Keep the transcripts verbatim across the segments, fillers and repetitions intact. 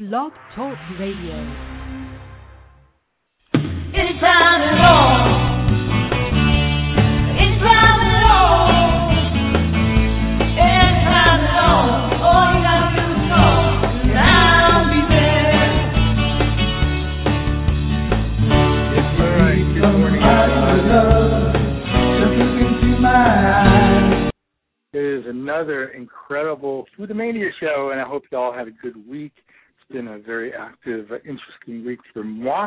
Blog Talk Radio. Anytime at all. Anytime at all. Anytime at all. All you gotta do is call, and I'll be there. All right. Good morning, everybody. Looking into my eyes. It is another incredible Foodamania show, and I hope you all had a good week. It's been a very active, uh, interesting week for moi.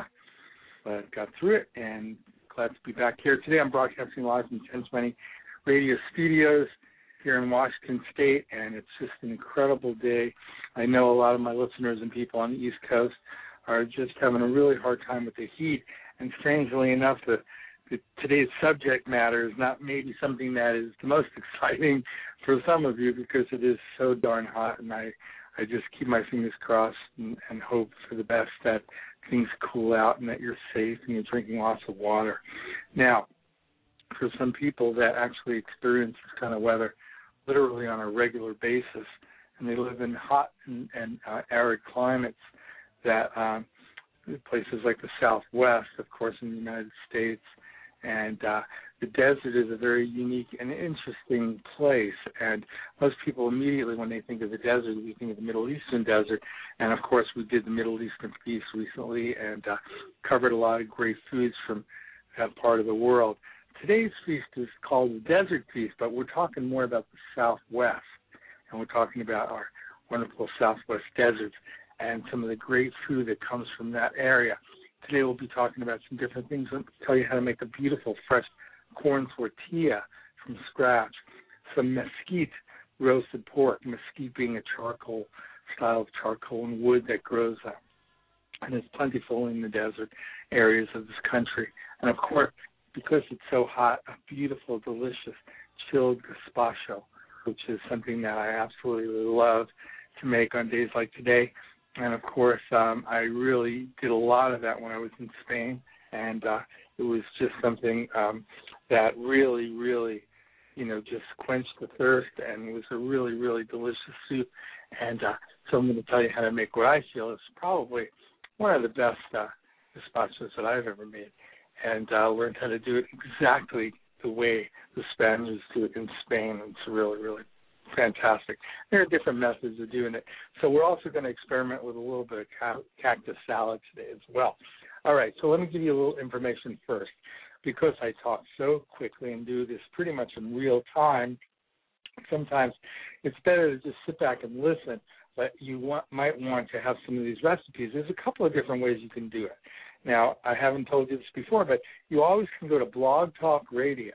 But got through it, and glad to be back here today. I'm broadcasting live from ten twenty Radio Studios here in Washington State, and it's just an incredible day. I know a lot of my listeners and people on the East Coast are just having a really hard time with the heat, and strangely enough, the, the today's subject matter is not maybe something that is the most exciting for some of you because it is so darn hot, and I, I just keep my fingers crossed and, and hope for the best that things cool out and that you're safe and you're drinking lots of water. Now, for some people that actually experience this kind of weather literally on a regular basis, and they live in hot and, and uh, arid climates, that um, places like the Southwest, of course, in the United States, and uh, the desert is a very unique and interesting place. And most people immediately, when they think of the desert, we think of the Middle Eastern desert. And, of course, we did the Middle Eastern feast recently and uh, covered a lot of great foods from that part of the world. Today's feast is called the Desert Feast, but we're talking more about the Southwest. And we're talking about our wonderful Southwest deserts and some of the great food that comes from that area. Today we'll be talking about some different things. I'll tell you how to make a beautiful fresh corn tortilla from scratch, some mesquite roasted pork, mesquite being a charcoal style of charcoal and wood that grows up and is plentiful in the desert areas of this country. And, of course, because it's so hot, a beautiful, delicious chilled gazpacho, which is something that I absolutely love to make on days like today. And, of course, um, I really did a lot of that when I was in Spain, and uh, it was just something um, that really, really, you know, just quenched the thirst, and it was a really, really delicious soup. And uh, so I'm going to tell you how to make what I feel is probably one of the best uh, gazpachos that I've ever made, and uh, learned how to do it exactly the way the Spaniards do it in Spain. It's really, really fantastic. There are different methods of doing it. So we're also going to experiment with a little bit of ca- cactus salad today as well. All right, so let me give you a little information first. Because I talk so quickly and do this pretty much in real time, sometimes it's better to just sit back and listen, but you want, might want to have some of these recipes. There's a couple of different ways you can do it. Now, I haven't told you this before, but you always can go to blog talk radio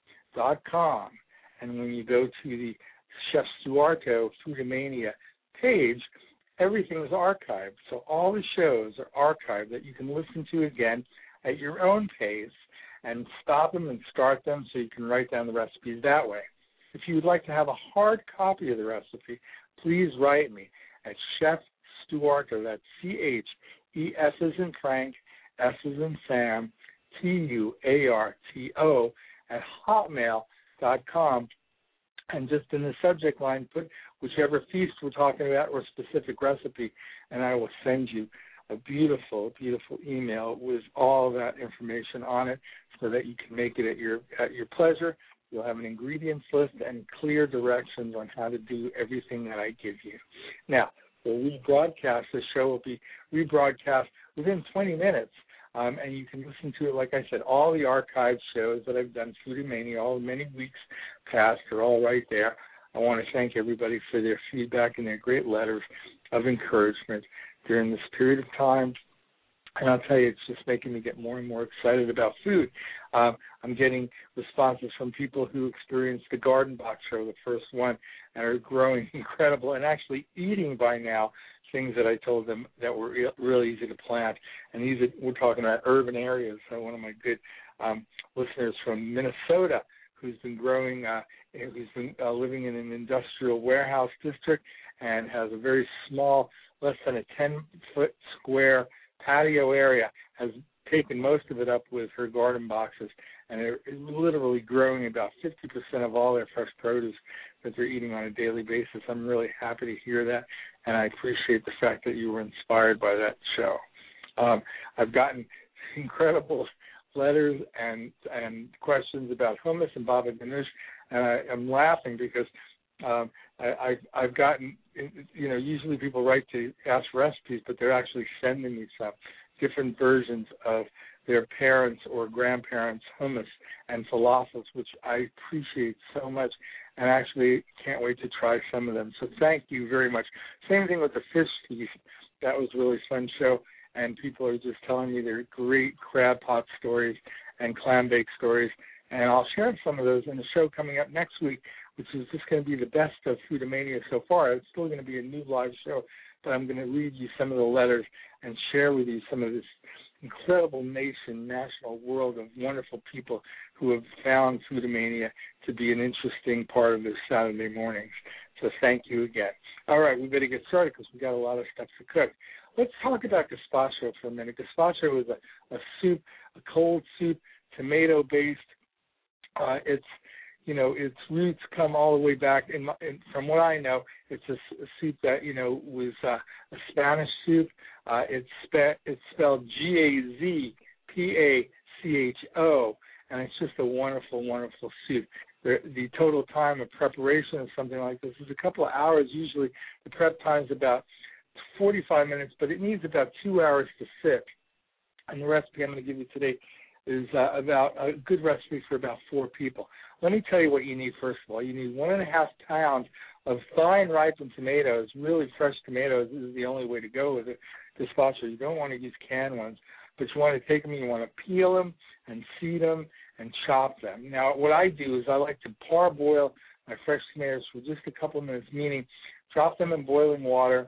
dot com, and when you go to the Chef Stuarto Foodamania page, everything is archived. So all the shows are archived that you can listen to again at your own pace and stop them and start them so you can write down the recipes that way. If you would like to have a hard copy of the recipe, please write me at Chef Stuarto, that's C H E S as in Frank, S as in Sam, T U A R T O, at hotmail dot com. And just in the subject line, put whichever feast we're talking about or specific recipe, and I will send you a beautiful, beautiful email with all that information on it so that you can make it at your at your pleasure. You'll have an ingredients list and clear directions on how to do everything that I give you. Now, the rebroadcast, the show will be rebroadcast within twenty minutes. Um, and you can listen to it, like I said, all the archived shows that I've done, Foodamania, all the many weeks past are all right there. I want to thank everybody for their feedback and their great letters of encouragement during this period of time. And I'll tell you, it's just making me get more and more excited about food. Um, I'm getting responses from people who experienced the Garden Box show, the first one, and are growing incredible and actually eating by now things that I told them that were re- really easy to plant. And these are, we're talking about urban areas. So one of my good um, listeners from Minnesota who's been growing, uh, who's been uh, living in an industrial warehouse district and has a very small, less than a ten-foot square patio area, has taken most of it up with her garden boxes, and they're literally growing about fifty percent of all their fresh produce that they're eating on a daily basis. I'm really happy to hear that, and I appreciate the fact that you were inspired by that show. Um, I've gotten incredible letters and and questions about hummus and baba ganoush, and I, I'm laughing because um, I, I've, I've gotten, you know, usually people write to ask recipes, but they're actually sending me some different versions of their parents' or grandparents' hummus and falafels, which I appreciate so much, and actually can't wait to try some of them. So thank you very much. Same thing with the fish feast. That was a really fun show, and people are just telling me their great crab pot stories and clam bake stories, and I'll share some of those in the show coming up next week, which is just going to be the best of Foodamania so far. It's still going to be a new live show, but I'm going to read you some of the letters and share with you some of this incredible nation, national world of wonderful people who have found Foodamania to be an interesting part of their Saturday mornings. So thank you again. All right, we better get started because we've got a lot of stuff to cook. Let's talk about gazpacho for a minute. Gazpacho is a, a soup, a cold soup, tomato-based. Uh, it's, you know, its roots come all the way back. In, my, in, from what I know, it's a, a soup that, you know, was uh, a Spanish soup. Uh, it's, spe- it's spelled G A Z P A C H O, and it's just a wonderful, wonderful soup. The, the total time of preparation of something like this is a couple of hours. Usually the prep time is about forty-five minutes, but it needs about two hours to sit. And the recipe I'm going to give you today is uh, about a good recipe for about four people. Let me tell you what you need first of all. You need one and a half pounds of fine ripened tomatoes, really fresh tomatoes. This is the only way to go with it. Gazpacho. You don't want to use canned ones, but you want to take them and you want to peel them and seed them and chop them. Now, what I do is I like to parboil my fresh tomatoes for just a couple of minutes, meaning drop them in boiling water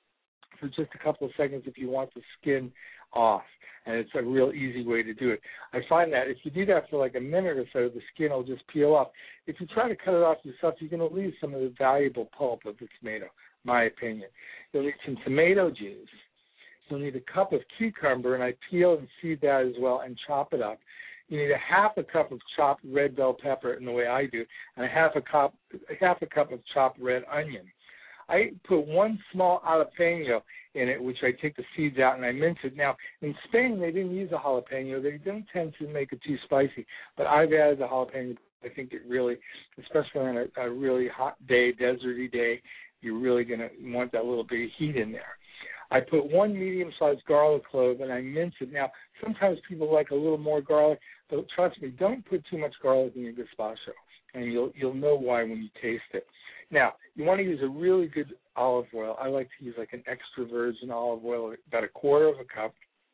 for just a couple of seconds if you want the skin off. And it's a real easy way to do it. I find that if you do that for like a minute or so, the skin will just peel off. If you try to cut it off yourself, you're going to lose some of the valuable pulp of the tomato, my opinion. You'll need some tomato juice. You'll need a cup of cucumber, and I peel and seed that as well and chop it up. You need a half a cup of chopped red bell pepper in the way I do, and a half a cup, a half a cup of chopped red onion. I put one small jalapeno in it, which I take the seeds out and I mince it. Now, in Spain, they didn't use a jalapeno. They don't tend to make it too spicy, but I've added the jalapeno. I think it really, especially on a, a really hot day, deserty day, you're really going to want that little bit of heat in there. I put one medium-sized garlic clove and I mince it. Now, sometimes people like a little more garlic, but trust me, don't put too much garlic in your gazpacho, and you'll you'll know why when you taste it. Now, you want to use a really good olive oil. I like to use like an extra virgin olive oil, about a quarter of a cup,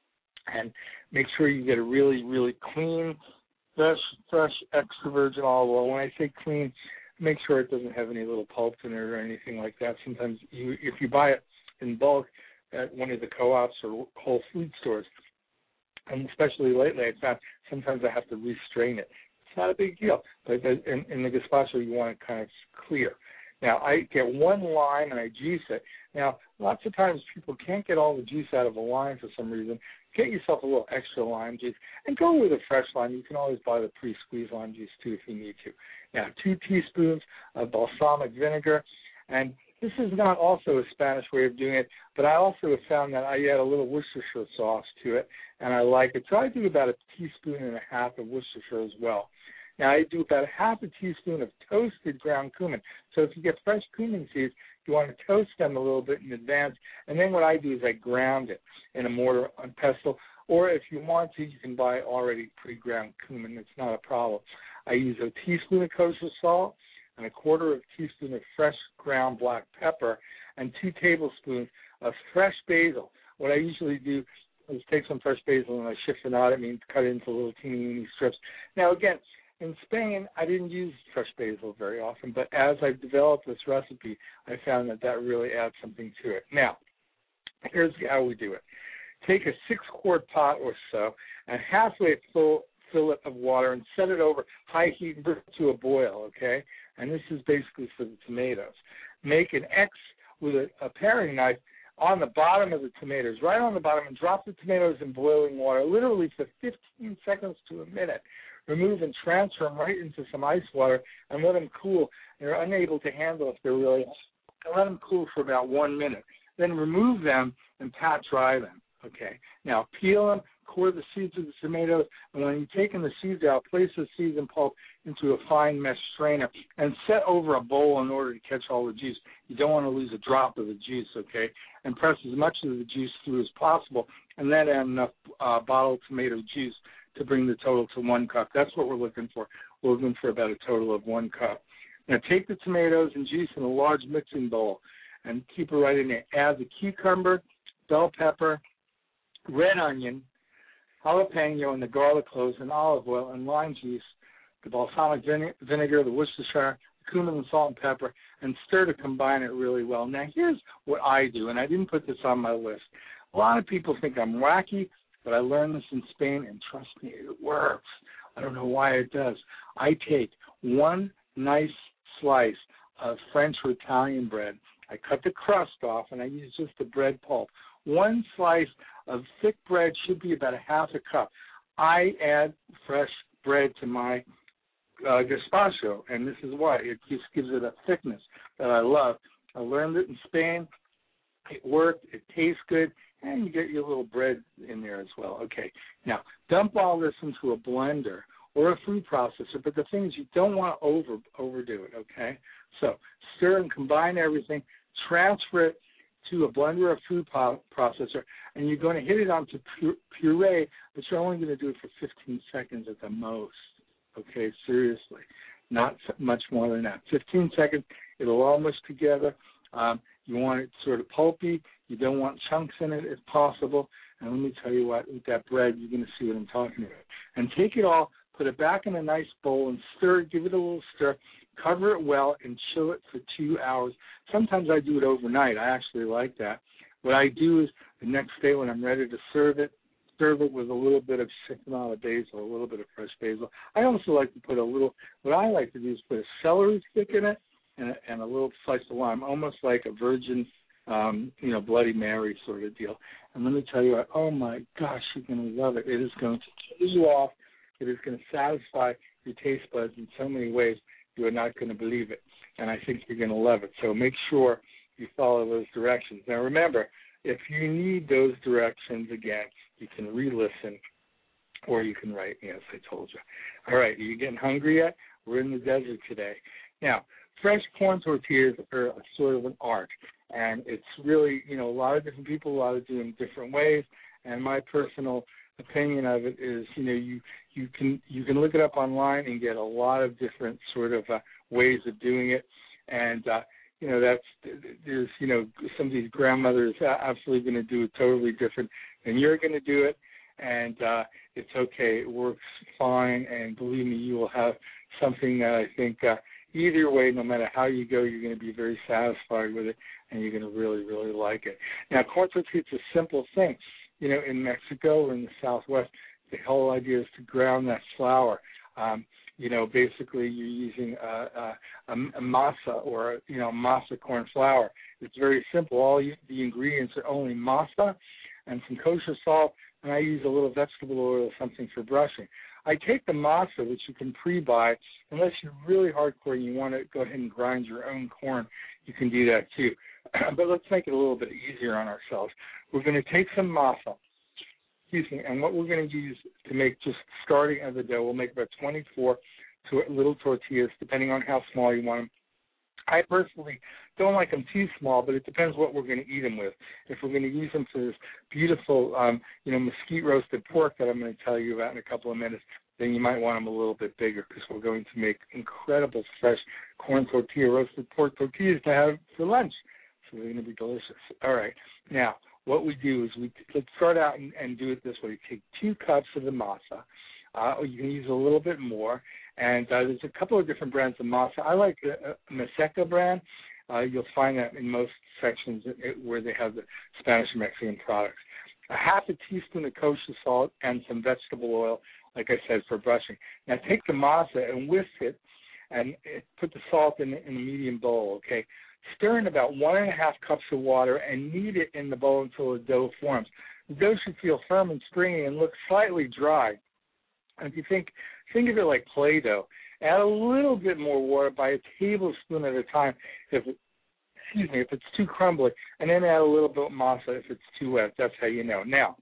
and make sure you get a really, really clean, fresh, fresh extra virgin olive oil. When I say clean, make sure it doesn't have any little pulp in it or anything like that. Sometimes you, if you buy it in bulk at one of the co-ops or Whole Food stores, and especially lately, I found sometimes I have to restrain it. It's not a big deal, but in, in the gazpacho, you want it kind of clear. Now, I get one lime and I juice it. Now, lots of times people can't get all the juice out of a lime for some reason. Get yourself a little extra lime juice and go with a fresh lime. You can always buy the pre-squeezed lime juice, too, if you need to. Now, two teaspoons of balsamic vinegar. And this is not also a Spanish way of doing it, but I also have found that I add a little Worcestershire sauce to it, and I like it. So I do about a teaspoon and a half of Worcestershire as well. Now, I do about a half a teaspoon of toasted ground cumin. So if you get fresh cumin seeds, you want to toast them a little bit in advance. And then what I do is I ground it in a mortar and pestle. Or if you want to, you can buy already pre-ground cumin. It's not a problem. I use a teaspoon of kosher salt and a quarter of a teaspoon of fresh ground black pepper and two tablespoons of fresh basil. What I usually do is take some fresh basil and I chiffonade it, means cut it into little teeny, teeny strips. Now, again, in Spain, I didn't use fresh basil very often, but as I've developed this recipe, I found that that really adds something to it. Now, here's how we do it. Take a six-quart pot or so and halfway full fill it of water and set it over high heat and bring it to a boil, okay? And this is basically for the tomatoes. Make an X with a, a paring knife on the bottom of the tomatoes, right on the bottom, and drop the tomatoes in boiling water, literally for fifteen seconds to a minute. Remove and transfer them right into some ice water and let them cool. They're unable to handle if they're really hot. Let them cool for about one minute. Then remove them and pat dry them. Okay. Now peel them, core the seeds of the tomatoes, and when you've taken the seeds out, place the seeds and pulp into a fine mesh strainer and set over a bowl in order to catch all the juice. You don't want to lose a drop of the juice, okay? And press as much of the juice through as possible, and then add enough uh, bottled tomato juice to bring the total to one cup. That's what we're looking for. We're looking for about a total of one cup. Now take the tomatoes and juice in a large mixing bowl and keep it right in there. Add the cucumber, bell pepper, red onion, jalapeno, and the garlic cloves, and olive oil, and lime juice, the balsamic vine- vinegar, the Worcestershire, the cumin, and salt and pepper, and stir to combine it really well. Now, here's what I do, and I didn't put this on my list. A lot of people think I'm wacky, but I learned this in Spain, and trust me, it works. I don't know why it does. I take one nice slice of French or Italian bread. I cut the crust off, and I use just the bread pulp. One slice of thick bread should be about a half a cup. I add fresh bread to my uh, gazpacho, and this is why. It just gives it a thickness that I love. I learned it in Spain. It worked. It tastes good, and you get your little bread in there as well. Okay, now dump all this into a blender or a food processor, but the thing is you don't want to over overdo it, okay? So stir and combine everything, transfer it to a blender or food processor, and you're going to hit it onto puree, but you're only going to do it for fifteen seconds at the most, okay? Seriously, not much more than that. fifteen seconds, it'll all mush together. Um, you want it sort of pulpy. You don't want chunks in it if possible. And let me tell you what, with that bread, you're going to see what I'm talking about. And take it all, put it back in a nice bowl and stir it, give it a little stir, cover it well, and chill it for two hours. Sometimes I do it overnight. I actually like that. What I do is the next day when I'm ready to serve it, serve it with a little bit of chiffonade basil, a little bit of fresh basil. I also like to put a little, what I like to do is put a celery stick in it and a, and a little slice of lime, almost like a virgin, um, you know, Bloody Mary sort of deal. And let me tell you what, oh my gosh, you're going to love it. It is going to kill you off. It is going to satisfy your taste buds in so many ways you are not going to believe it. And I think you're going to love it. So make sure you follow those directions. Now remember, if you need those directions again, you can re-listen or you can write me, as I told you. All right, are you getting hungry yet? We're in the desert today. Now, fresh corn tortillas are a sort of an art. And it's really, you know, a lot of different people, a lot of doing different ways. And my personal opinion of it is, you know, you you can you can look it up online and get a lot of different sort of uh, ways of doing it, and uh, you know that's there's you know somebody's grandmother is absolutely going to do it totally different than you're going to do it, and uh, it's okay, it works fine, and believe me, you will have something that I think uh, either way, no matter how you go, you're going to be very satisfied with it, and you're going to really really like it. Now, corn tortilla is a simple thing. You know, in Mexico or in the Southwest, the whole idea is to ground that flour. Um, you know, basically you're using a, a, a masa or, you know, masa corn flour. It's very simple. All you, the ingredients are only masa and some kosher salt, and I use a little vegetable oil or something for brushing. I take the masa, which you can pre-buy, unless you're really hardcore and you want to go ahead and grind your own corn, you can do that too. But let's make it a little bit easier on ourselves. We're going to take some masa, excuse me, and what we're going to use to make just starting of the dough, we'll make about twenty-four to little tortillas, depending on how small you want them. I personally don't like them too small, but it depends what we're going to eat them with. If we're going to use them for this beautiful, um, you know, mesquite roasted pork that I'm going to tell you about in a couple of minutes, then you might want them a little bit bigger because we're going to make incredible fresh corn tortilla, roasted pork tortillas to have for lunch. So they're going to be delicious. All right. Now, what we do is we let's start out and, and do it this way. You take two cups of the masa. Uh, or you can use a little bit more. And uh, there's a couple of different brands of masa. I like a, a Meseca brand. Uh, you'll find that in most sections where they have the Spanish and Mexican products. A half a teaspoon of kosher salt and some vegetable oil, like I said, for brushing. Now take the masa and whisk it and put the salt in, in a medium bowl, okay? Stir in about one and a half cups of water and knead it in the bowl until the dough forms. The dough should feel firm and springy and look slightly dry. And if you think, think of it like Play-Doh, add a little bit more water by a tablespoon at a time. If excuse me, if it's too crumbly, and then add a little bit of masa if it's too wet. That's how you know. Now,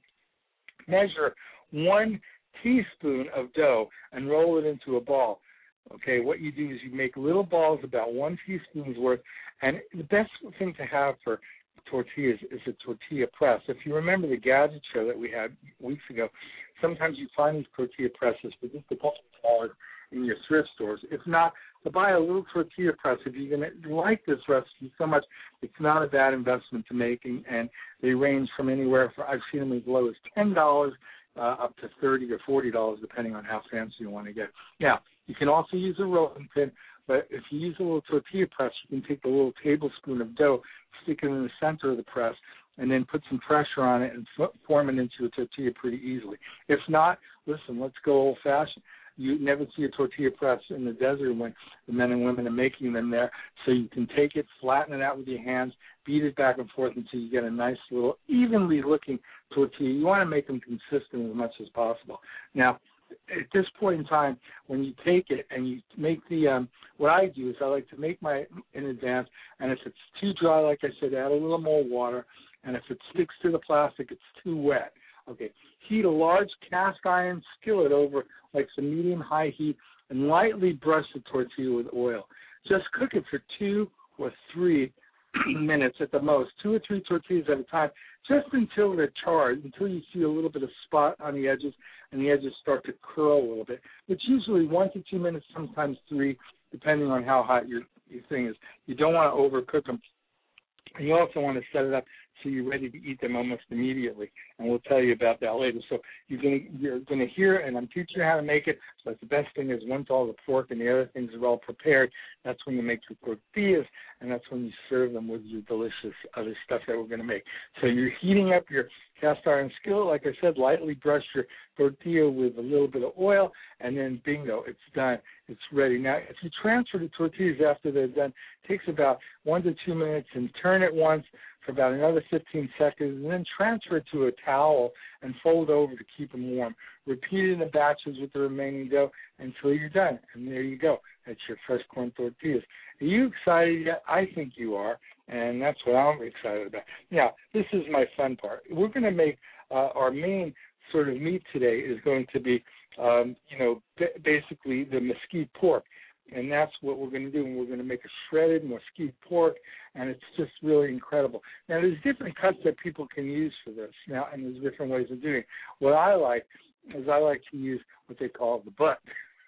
measure one teaspoon of dough and roll it into a ball. Okay, what you do is you make little balls about one teaspoon's worth, and the best thing to have for tortillas is a tortilla press. If you remember the gadget show that we had weeks ago, sometimes you find these tortilla presses, but just a couple of dollars in your thrift stores. If not, to buy a little tortilla press. If you're going to like this recipe so much, it's not a bad investment to make, and, and they range from anywhere from, I've seen them as low as ten dollars uh, up to thirty dollars or forty dollars, depending on how fancy you want to get. Now, you can also use a rolling pin, but if you use a little tortilla press, you can take a little tablespoon of dough, stick it in the center of the press, and then put some pressure on it and f- form it into a tortilla pretty easily. If not, listen, let's go old-fashioned. You never see a tortilla press in the desert when the men and women are making them there. So you can take it, flatten it out with your hands, beat it back and forth until you get a nice little evenly looking tortilla. You want to make them consistent as much as possible. Now, at this point in time, when you take it and you make the, um, what I do is I like to make my in advance, and if it's too dry, like I said, add a little more water, and if it sticks to the plastic, it's too wet. Okay, heat a large cast iron skillet over like some medium-high heat and lightly brush the tortilla with oil. Just cook it for two or three minutes at the most, two or three tortillas at a time, just until they're charred, until you see a little bit of spot on the edges and the edges start to curl a little bit. It's usually one to two minutes, sometimes three, depending on how hot your, your thing is. You don't want to overcook them. And you also want to set it up so you're ready to eat them almost immediately, and we'll tell you about that later. So you're going to, you're going to hear, and I'm teaching you how to make it, but the best thing is once all the pork and the other things are all prepared, that's when you make your tortillas, and that's when you serve them with your delicious other stuff that we're going to make. So you're heating up your cast iron skillet. Like I said, lightly brush your tortilla with a little bit of oil, and then bingo, it's done. It's ready. Now, if you transfer the tortillas after they're done, it takes about one to two minutes, and turn it once for about another fifteen seconds, and then transfer it to a towel and fold over to keep them warm. Repeat it in the batches with the remaining dough until you're done, and there you go. That's your fresh corn tortillas. Are you excited yet? I think you are, and that's what I'm excited about. Now, this is my fun part. We're going to make uh, our main sort of meat today is going to be, um, you know, b- basically the mesquite pork. And that's what we're going to do. And we're going to make a shredded mesquite pork, and it's just really incredible. Now, there's different cuts that people can use for this. Now, and there's different ways of doing it. What I like is I like to use what they call the butt,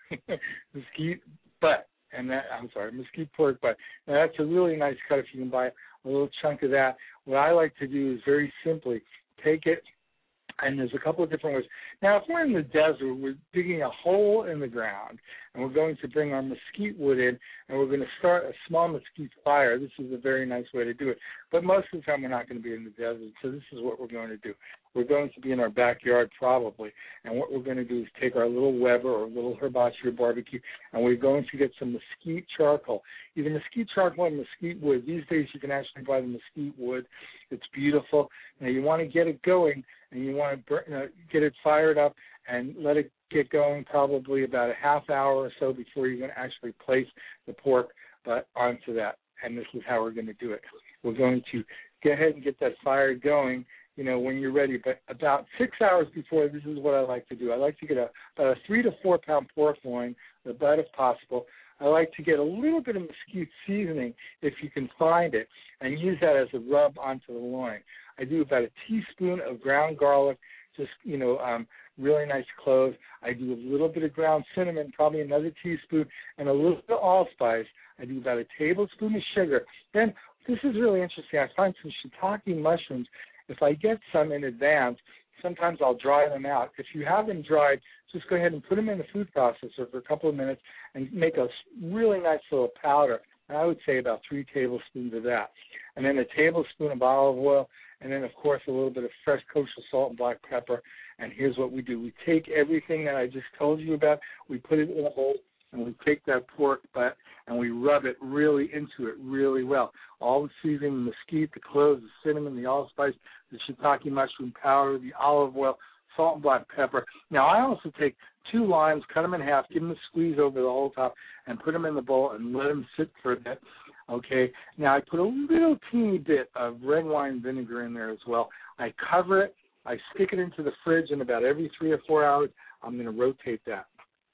mesquite butt. And that, I'm sorry, mesquite pork butt. Now, that's a really nice cut if you can buy a little chunk of that. What I like to do is very simply take it, and there's a couple of different ways. Now, if we're in the desert, we're digging a hole in the ground, and we're going to bring our mesquite wood in, and we're going to start a small mesquite fire. This is a very nice way to do it. But most of the time, we're not going to be in the desert, so this is what we're going to do. We're going to be in our backyard probably, and what we're going to do is take our little Weber or little hibachi or barbecue, and we're going to get some mesquite charcoal, either mesquite charcoal or mesquite wood. These days, you can actually buy the mesquite wood. It's beautiful. Now, you want to get it going, and you want to burn, uh, get it fired up and let it get going probably about a half hour or so before you're going to actually place the pork but onto that. And this is how we're going to do it. We're going to go ahead and get that fire going, you know, when you're ready. But about six hours before, this is what I like to do. I like to get a, about a three to four pound pork loin, the butt if possible. I like to get a little bit of mesquite seasoning if you can find it, and use that as a rub onto the loin. I do about a teaspoon of ground garlic, just, you know, um, really nice cloves. I do a little bit of ground cinnamon, probably another teaspoon, and a little bit of allspice. I do about a tablespoon of sugar. Then, this is really interesting. I find some shiitake mushrooms. If I get some in advance, sometimes I'll dry them out. If you have them dried, just go ahead and put them in the food processor for a couple of minutes and make a really nice little powder. And I would say about three tablespoons of that. And then a tablespoon of olive oil, and then, of course, a little bit of fresh kosher salt and black pepper. And here's what we do. We take everything that I just told you about, we put it in a bowl, and we take that pork butt, and we rub it really into it really well. All the seasoning, the mesquite, the cloves, the cinnamon, the allspice, the shiitake mushroom powder, the olive oil, salt and black pepper. Now, I also take two limes, cut them in half, give them a squeeze over the whole top, and put them in the bowl and let them sit for a bit. Okay, now I put a little teeny bit of red wine vinegar in there as well. I cover it, I stick it into the fridge, and about every three or four hours, I'm going to rotate that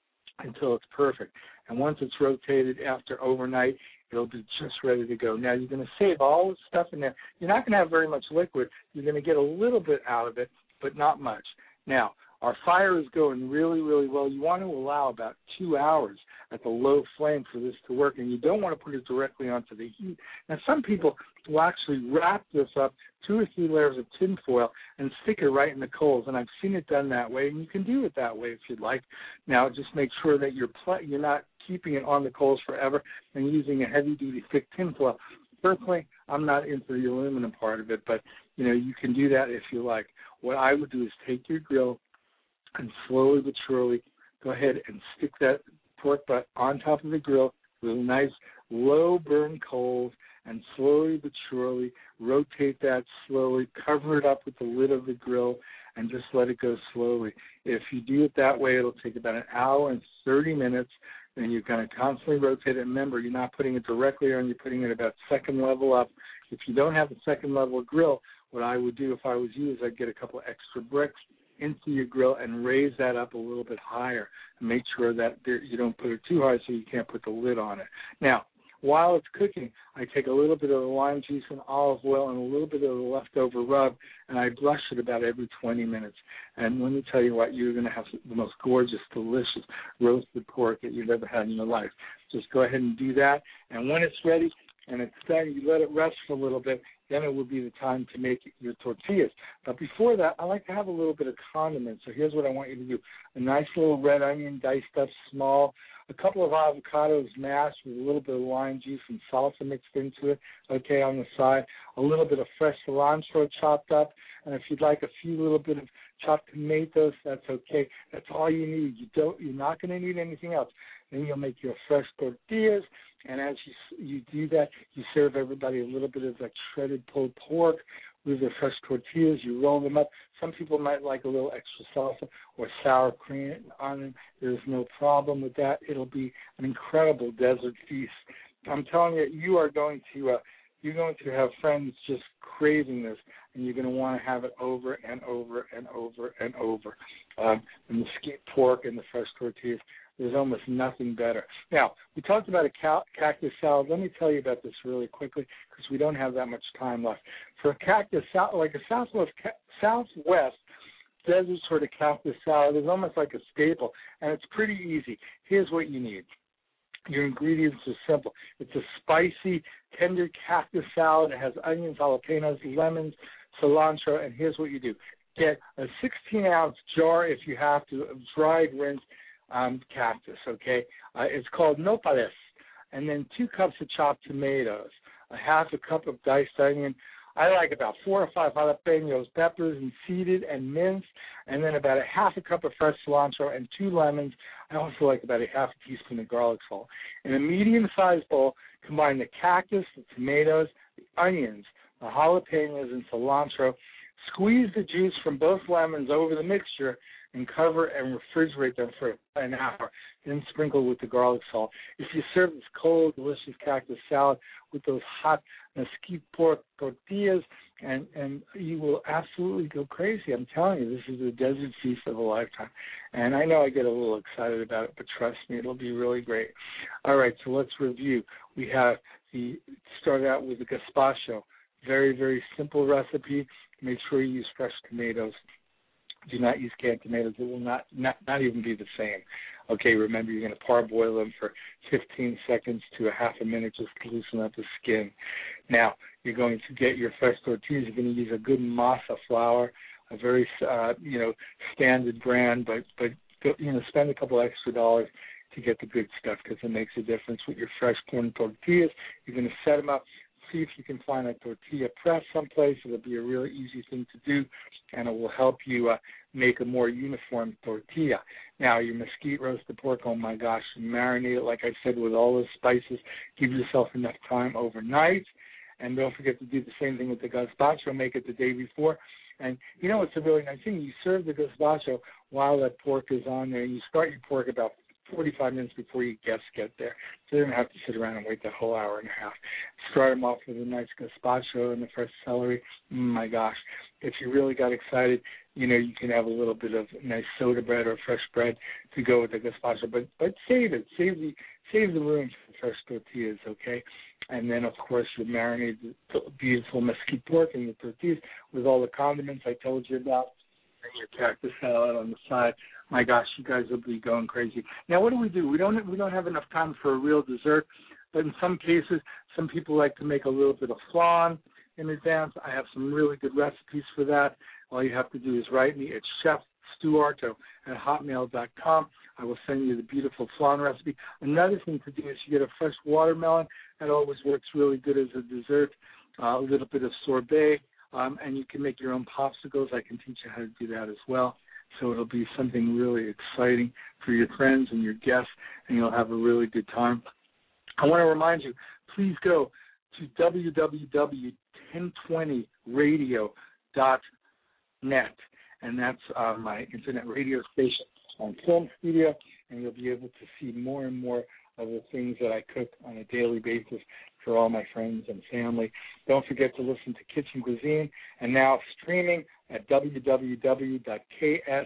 until it's perfect. And once it's rotated after overnight, it'll be just ready to go. Now, you're going to save all the stuff in there. You're not going to have very much liquid. You're going to get a little bit out of it, but not much. Now, our fire is going really, really well. You want to allow about two hours at the low flame for this to work, and you don't want to put it directly onto the heat. Now, some people will actually wrap this up, two or three layers of tin foil, and stick it right in the coals, and I've seen it done that way, and you can do it that way if you'd like. Now, just make sure that you're pl- you're not keeping it on the coals forever and using a heavy-duty thick tin foil. Personally, I'm not into the aluminum part of it, but, you know, you can do that if you like. What I would do is take your grill and slowly but surely go ahead and stick that pork butt on top of the grill with a nice low burn coals, and slowly but surely rotate that slowly, cover it up with the lid of the grill, and just let it go slowly. If you do it that way, it'll take about an hour and thirty minutes, and you're going to constantly rotate it. Remember, you're not putting it directly on, you're putting it about second level up. If you don't have a second level grill, what I would do if I was you is I'd get a couple extra bricks into your grill and raise that up a little bit higher and make sure that there, you don't put it too high so you can't put the lid on it. Now, while it's cooking, I take a little bit of the lime juice and olive oil and a little bit of the leftover rub, and I brush it about every twenty minutes. And let me tell you what, you're going to have the most gorgeous, delicious roasted pork that you've ever had in your life. Just go ahead and do that, and when it's ready and it's done, you let it rest for a little bit. Then it will be the time to make your tortillas. But before that, I like to have a little bit of condiment. So here's what I want you to do. A nice little red onion diced up small, a couple of avocados mashed with a little bit of lime juice and salsa mixed into it, okay, on the side, a little bit of fresh cilantro chopped up, and if you'd like a few little bit of chopped tomatoes, that's okay. That's all you need. You don't, you're not going to need anything else. Then you'll make your fresh tortillas, and as you you do that, you serve everybody a little bit of that shredded pulled pork with the fresh tortillas. You roll them up. Some people might like a little extra salsa or sour cream on them. There's no problem with that. It'll be an incredible desert feast. I'm telling you, you are going to uh, you're going to have friends just craving this, and you're going to want to have it over and over and over and over. Um, the mesquite pork and the fresh tortillas. There's almost nothing better. Now, we talked about a cal- cactus salad. Let me tell you about this really quickly because we don't have that much time left. For a cactus salad, like a southwest, ca- southwest desert sort of cactus salad is almost like a staple, and it's pretty easy. Here's what you need. Your ingredients are simple. It's a spicy, tender cactus salad. It has onions, jalapenos, lemons, cilantro, and here's what you do. Get a sixteen-ounce jar, if you have to, of dried rinsed Um, cactus, okay? Uh, it's called nopales. And then two cups of chopped tomatoes, a half a cup of diced onion. I like about four or five jalapenos, peppers, and seeded and minced, and then about a half a cup of fresh cilantro and two lemons. I also like about a half a teaspoon of garlic salt. In a medium-sized bowl, combine the cactus, the tomatoes, the onions, the jalapenos, and cilantro. Squeeze the juice from both lemons over the mixture and cover and refrigerate them for an hour. Then sprinkle with the garlic salt. If you serve this cold, delicious cactus salad with those hot mesquite pork tortillas, and, and you will absolutely go crazy. I'm telling you, this is a desert feast of a lifetime. And I know I get a little excited about it, but trust me, it'll be really great. All right, so let's review. We have the start out with the gazpacho. Very, very simple recipe. Make sure you use fresh tomatoes. Do not use canned tomatoes. It will not, not, not even be the same. Okay, remember you're going to parboil them for fifteen seconds to a half a minute just to loosen up the skin. Now, you're going to get your fresh tortillas. You're going to use a good masa flour, a very, uh, you know, standard brand, but, but, you know, spend a couple extra dollars to get the good stuff because it makes a difference with your fresh corn tortillas. You're going to set them up. See if you can find a tortilla press someplace. It'll be a really easy thing to do, and it will help you uh, make a more uniform tortilla. Now, your mesquite roasted pork, oh, my gosh, marinate it, like I said, with all those spices. Give yourself enough time overnight, and don't forget to do the same thing with the gazpacho. Make it the day before. And, you know, it's a really nice thing. You serve the gazpacho while that pork is on there. You start your pork about forty-five minutes before your guests get there, so they don't have to sit around and wait that whole hour and a half. Start them off with a nice gazpacho and the fresh celery. Mm, my gosh, if you really got excited, you know, you can have a little bit of nice soda bread or fresh bread to go with the gazpacho, but but save it, save the save the room for fresh tortillas, okay? And then, of course, you marinate the beautiful mesquite pork and your tortillas with all the condiments I told you about, and your cactus salad on the side. My gosh, you guys will be going crazy. Now, what do we do? We don't we don't have enough time for a real dessert, but in some cases, some people like to make a little bit of flan in advance. I have some really good recipes for that. All you have to do is write me at chef stuarto at hotmail dot com. I will send you the beautiful flan recipe. Another thing to do is you get a fresh watermelon. That always works really good as a dessert. Uh, a little bit of sorbet, um, and you can make your own popsicles. I can teach you how to do that as well. So it'll be something really exciting for your friends and your guests, and you'll have a really good time. I want to remind you, please go to w w w dot ten twenty radio dot net, and that's uh, my internet radio station on Film Studio, and you'll be able to see more and more of the things that I cook on a daily basis for all my friends and family. Don't forget to listen to Kitchen Cuisine, and now streaming at w w w dot k s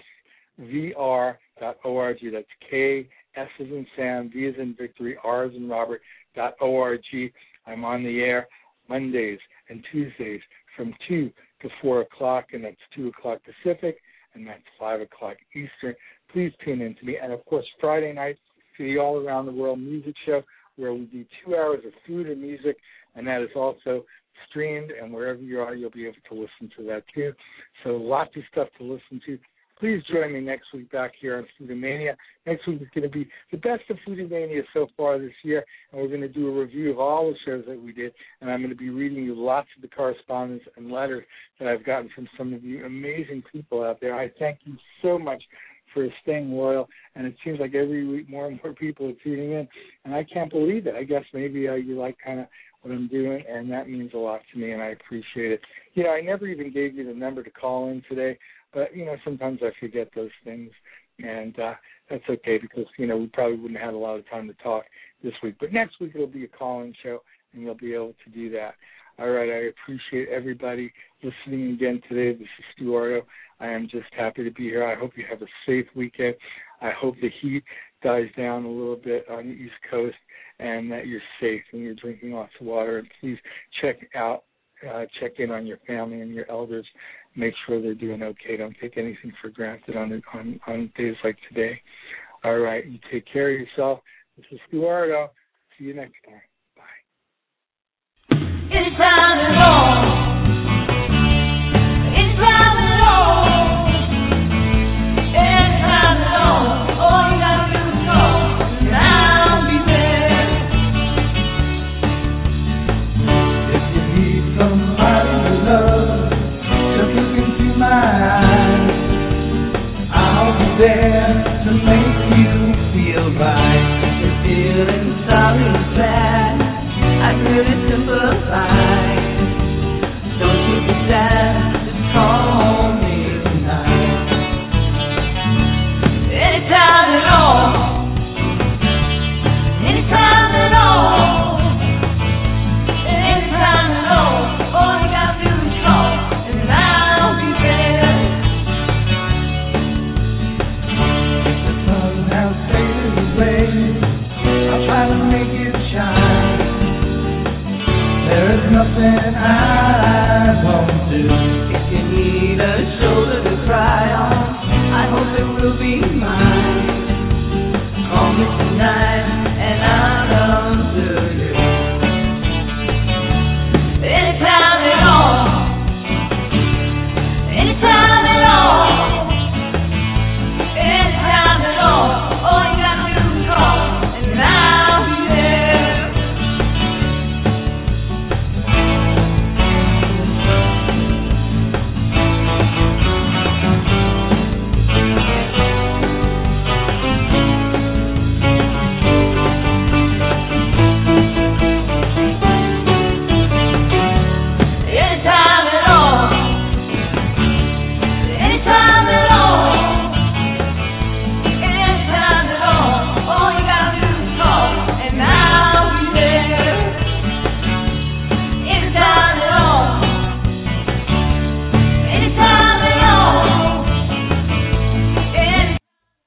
v r dot org. That's K, S as in Sam, V as in Victory, R as in Robert, dot O R G. I'm on the air Mondays and Tuesdays from two to four o'clock, and that's two o'clock Pacific, and that's five o'clock Eastern. Please tune in to me. And, of course, Friday night, to the All Around the World Music Show, where we do two hours of food and music, and that is also streamed, and wherever you are, you'll be able to listen to that too. So lots of stuff to listen to. Please join me next week back here on Foodamania. Next week is going to be the best of Foodamania so far this year, and we're going to do a review of all the shows that we did, and I'm going to be reading you lots of the correspondence and letters that I've gotten from some of you amazing people out there. I thank you so much for staying loyal, and it seems like every week more and more people are tuning in, and I can't believe it. I guess maybe uh, you like kind of what I'm doing, and that means a lot to me, and I appreciate it. You know, I never even gave you the number to call in today, but, you know, sometimes I forget those things, and uh, that's okay because, you know, we probably wouldn't have had a lot of time to talk this week. But next week it'll be a call-in show, and you'll be able to do that. All right, I appreciate everybody listening again today. This is Stuarto. I am just happy to be here. I hope you have a safe weekend. I hope the heat dies down a little bit on the East Coast and that you're safe and you're drinking lots of water. And please check out, uh, check in on your family and your elders. Make sure they're doing okay. Don't take anything for granted on, on, on days like today. All right, you take care of yourself. This is Stuarto. See you next time. It's round and roll. It's round and roll. It's round and roll. All you gotta do is go, and I'll be there. If you need somebody to love, just look into my eyes. I'll be there to make you feel right.